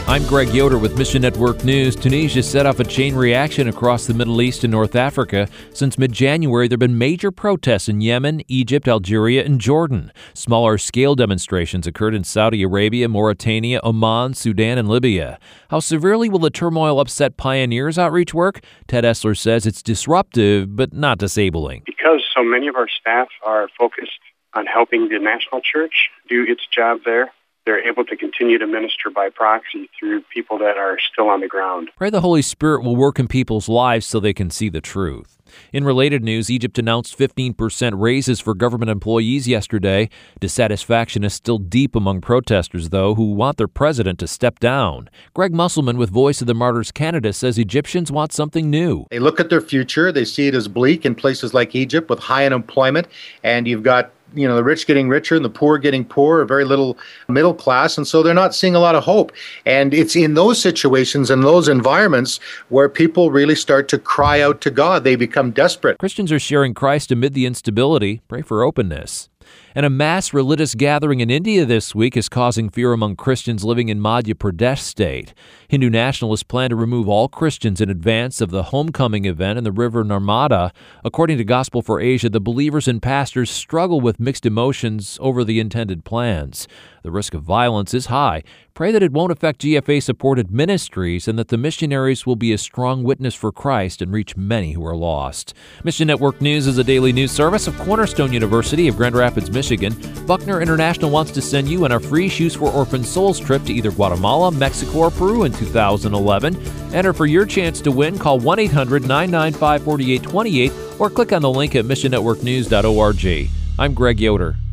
I'm Greg Yoder with Mission Network News. Tunisia set off a chain reaction across the Middle East and North Africa. Since mid-January, there have been major protests in Yemen, Egypt, Algeria, and Jordan. Smaller-scale demonstrations occurred in Saudi Arabia, Mauritania, Oman, Sudan, and Libya. How severely will the turmoil upset Pioneers outreach work? Ted Essler says it's disruptive, but not disabling. Because so many of our staff are focused on helping the national church do its job there, they're able to continue to minister by proxy through people that are still on the ground. Pray the Holy Spirit will work in people's lives so they can see the truth. In related news, Egypt announced 15% raises for government employees yesterday. Dissatisfaction is still deep among protesters, though, who want their president to step down. Greg Musselman with Voice of the Martyrs Canada says Egyptians want something new. They look at their future. They see it as bleak in places like Egypt with high unemployment, and you've got the rich getting richer and the poor getting poorer, a very little middle class, and so they're not seeing a lot of hope. And it's in those situations and those environments where people really start to cry out to God. They become desperate. Christians are sharing Christ amid the instability. Pray for openness. And a mass religious gathering in India this week is causing fear among Christians living in Madhya Pradesh state. Hindu nationalists plan to remove all Christians in advance of the homecoming event in the river Narmada. According to Gospel for Asia, the believers and pastors struggle with mixed emotions over the intended plans. The risk of violence is high. Pray that it won't affect GFA-supported ministries and that the missionaries will be a strong witness for Christ and reach many who are lost. Mission Network News is a daily news service of Cornerstone University of Grand Rapids, Michigan. Buckner International wants to send you on a free Shoes for Orphan Souls trip to either Guatemala, Mexico, or Peru in 2011. Enter for your chance to win. Call 1-800-995-4828 or click on the link at missionnetworknews.org. I'm Greg Yoder.